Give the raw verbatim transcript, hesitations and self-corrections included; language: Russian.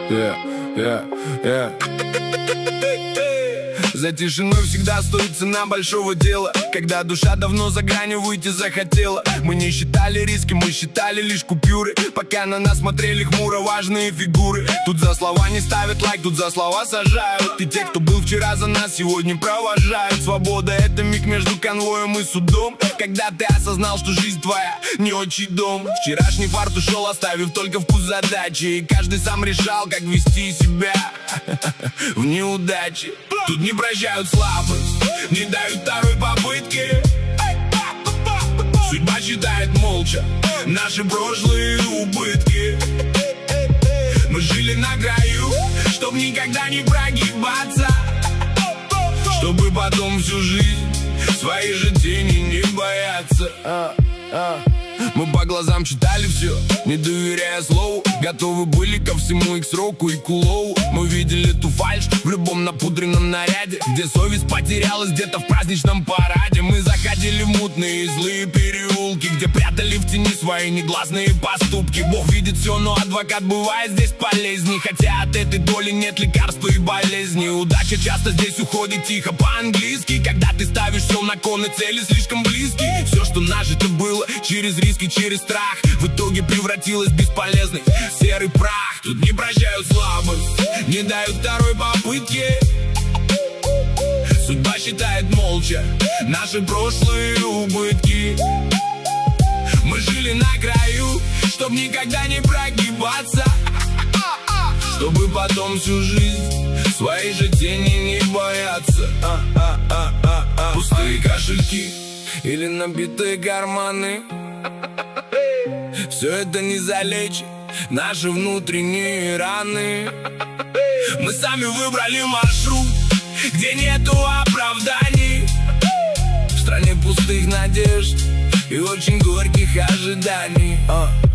yeah, yeah, yeah. За тишиной всегда стоит цена большого дела. Когда душа давно за гранью выйти захотела. Мы не считали риски, мы считали лишь купюры. Пока на нас смотрели хмуро важные фигуры. Тут за слова не ставят лайк, тут за слова сажают. И те, кто был вчера за нас, сегодня провожают. Свобода — это миг между конвоем и судом. Когда ты осознал, что жизнь твоя не отчий дом. Вчерашний фарт ушел, оставив только вкус задачи. И каждый сам решал, как вести себя в неудаче. Тут не прощают слабость, не дают второй попытки. Судьба считает молча наши прошлые убытки. Мы жили на краю, чтоб никогда не прогибаться, чтобы потом всю жизнь своей же тени не бояться. а, а. Мы по глазам читали все, не доверяя слову. Готовы были ко всему и к сроку, и к улову. Мы видели ту фальшь в любом напудренном наряде, где совесть потерялась где-то в праздничном параде. Мы заходили в мутные и злые переулки, где прятали в тени свои негласные поступки. Бог видит все, но адвокат бывает здесь полезней. Хотя от этой доли нет лекарства и болезни. Удача часто здесь уходит тихо по-английски. Когда ты ставишь все на кон и цели слишком близки. Все, что нажито было через риски, через страх, в итоге превратилось в бесполезный серый прах. Тут не прощают слабость, не дают второй попытки. Судьба считает молча наши прошлые убытки. Мы жили на краю, чтоб никогда не прогибаться, чтобы потом всю жизнь своей же тени не бояться. а, а, а, а, а. Пустые кошельки или набитые карманы, все это не залечит наши внутренние раны. Мы сами выбрали маршрут, где нету оправданий, в стране пустых надежд и очень горьких ожиданий.